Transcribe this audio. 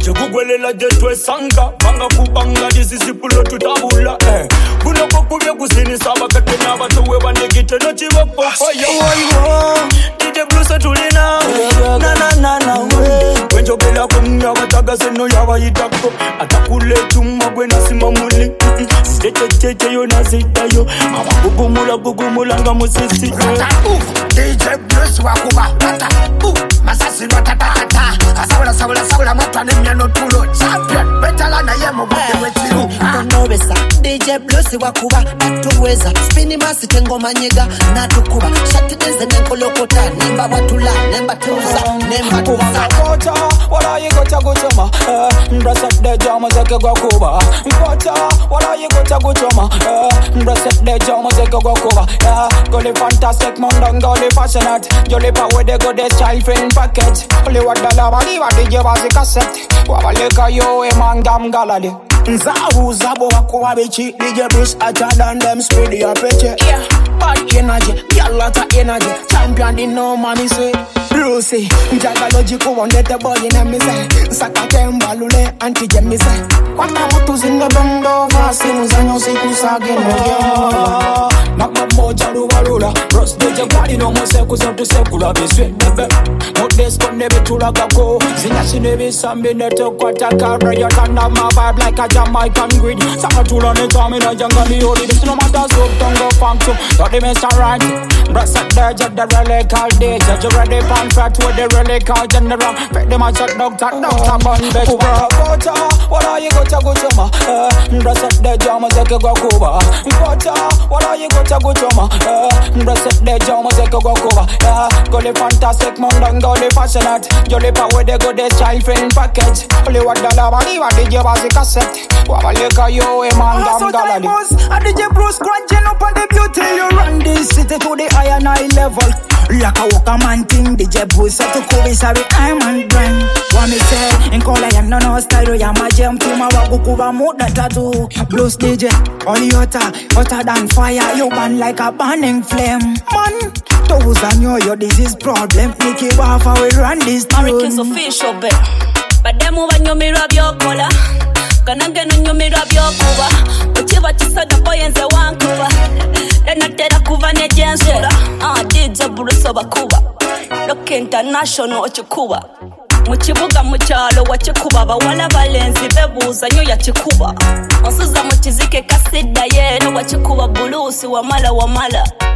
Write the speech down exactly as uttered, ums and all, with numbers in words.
chikugwelela jetwe sanga banga kubanga disisipulo tutabula eh buno kokubye kusinisa abakadde n'abato banekite no kiboko D J Blues tulina na na na na we wenjogela kumya batagase no yabayitako atakule chuma gwe nasima muli sitete tete yo nazitayo abagugumula gugumula nga musisi D J Blues wakuba tata masasi watatata asabula sabula sabula matane myano tulo champion betala na yemo bude wetiru nobesa D J Blues wakuba atuweza spini masi tengo manyega na tukuba shati dance nenkolokota nemba batula nemba tuza nemba tuza kota wala yigota gutoma mbrasa de jama zeke gwa kuba kota wala yigota gutoma mbrasa de jama zeke gwa kuba gole fantastic mondongo le passionate jole pa with the goddess child friend package only what dollar bali wa D J wazi cassette wabaleka yo e mangam galade Nzahu zabo wako wabichi D J Blues acha than them speed your peche yeah bad energy get lot of energy champion the no money say Bluesy njaga logical one get the boy in me say saka kemba lule anti jemi say kwata mutu zinga bendo vasi muzanyo siku sage no Nakma moja ruwa rula Bros D J kwadi no mose kuzotu sekula biswe bebe Modes konde betula kako Zinyashi nebi sambi neto kwa taka Raya tanda my vibe like a Jamaican grid Saka tula ne kami na jangali odi This no matter so tongo funk so Got the mess alright Bros at the jet the really call day Judge you ready pan fat with the really call general Pet them a shot doctor doctor bun bitch Over Kota Wala you go to go to ma Bros at the jama zeke go kuba Kota Wala you go Chagutoma, Mbrasa de Jama Zeko Gokova, Gole fantastic Mondang, Gole passionate, Jole pa with the goddess child friend package, Only what dollar bali wa D J wazi cassette, Wabaleka yo e mangam galali. A D J Blues crunching up on the beauty, you run this city to the high and high level. Like a walker man thing, D J Blues set to Kobe, sorry, I'm on brand. What me say, in Kola ya no no style, ya ma jam to ma wabukuba mood that tattoo. Blues D J, only hotter, hotter than fire, you burn like a burning flame. Man, those are new, your disease problem. Nicky Wafa will run this tune. Americans official, babe. But them over your mirror, your collar. Kananga no nyumira byokuba ukiba kisada boy nze wankuba enatera kuva ne jensera ah D J Blues bakuba Rock International okikuba mu kibuga mu kyalo wakikuba bawala balenzi bebuuza nyo yakikuba onsuza mu kizike kasida yeno wakikuba buluusi wamala wamala